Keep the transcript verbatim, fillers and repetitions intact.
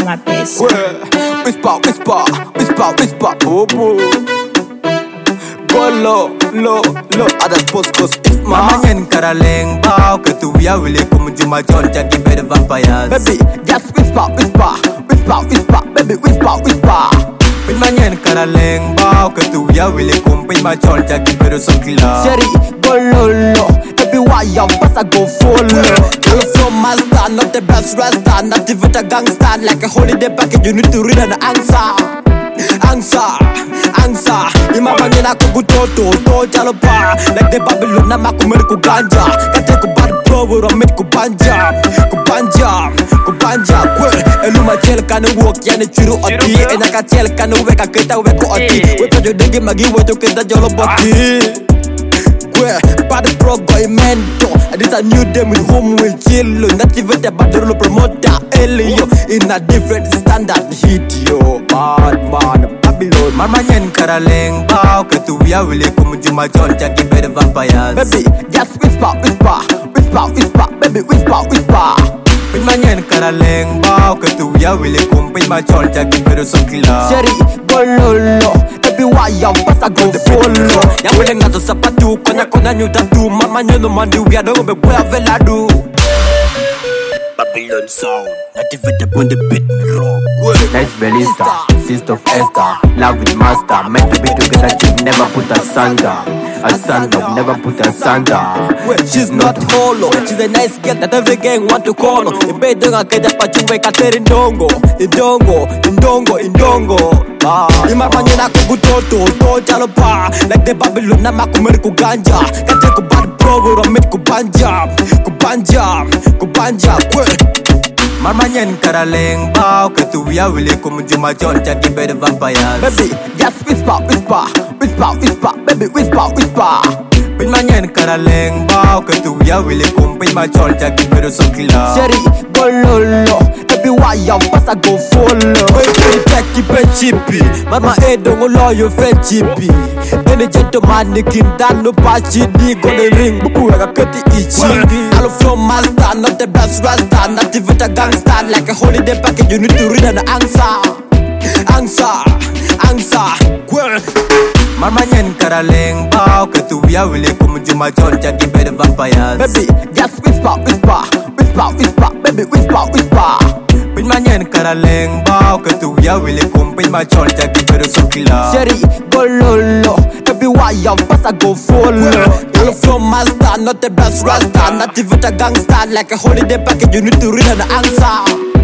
mga pesa. Whisper, whisper, whisper, whisper, oh boy. Go low, low, low, adas poskos ifma. Mama nyen karaleng bao ketuya wile kumjuma John jagi bed vampires. Baby, just whisper, whisper, whisper, whisper, baby, whisper, whisper. Mama nyen karaleng bao ketuya wile kumjuma John jagi bed sokila. Sherry, go low, low, everywhere you pass I go follow. All from master, not the best rasta, not even a gangster. Like a holiday package, you need to read an answer. Answer, answer. Imama nina kugutoto, to jalopa. Like the Babylon, na makumeri kuganja. Kate kubad bro, we mit kubanja, kubanja, kubanja. Kwe, eluma chel kanu walk yani churu oti. Enaka chel kanu weka kita weko oti. Wepa jodegi magi weto kita jolo boti. Bad bro go mento. This a new day with home will chill. Not even the bad role promoter Elio in a different standard hit yo. Bad man Babylon. Mama nyen karaleng bao ketuya wile kumjuma John jagi bed vampires. Baby, just whisper, whisper, whisper, whisper, baby, whisper, whisper. Mama nyen karaleng bao ketuya wile kumjuma John jagi bed sokila. Sherry, go lolo. Everywhere you pass I go follow. Ya wile ngato sapatu konya konya nyuta tu. Mama nyono mandi wiado be boya veladu. Babylon sound, not even the on the beat me rock. Nice Belista, sister of Esther, love with master. Meant to be together, she never put a santa. A santa, never put a santa. She's not hollow, she's a nice girl that every gang want to call. The bed don't get up at you wake up in dongo, in dongo, in dongo, in dongo. Imama nina kugutoto, to jalopa. Like the Babylon, na makumeri kuganja. Kate kubad bro, we mit kubanja, kubanja, kubanja. Mama nyen karaleng bao ketuya wile kumjuma John jagi bed vampires. Baby, just whisper, whisper, whisper, whisper, baby, whisper, whisper. Mama nyen karaleng bao ketuya wile kumjuma John jagi bed sokila. Sherry, go lolo, everywhere you pass I go follow. Baby, take it chippy, mama edo ngolo yo fe chippy. Any gentleman nikin dan no pachi di gonna ring bubu aga kati ichindi. All from master, not the best rasta, not even a gangster. Like a holiday package, you need to read an answer. Answer, answer. Mama nyen karaleng bao ketuya wile kumjuma John jagi bed vampires. Baby, just whisper, whisper, whisper, whisper, baby, whisper, whisper. Mama nyen karaleng bao ketuya wile kumjuma John jagi bed sokila. Sherry, go lolo, everywhere you pass I go follow. All from master, not the best rasta, not even a gangster. Like a holiday package, you need to read an answer.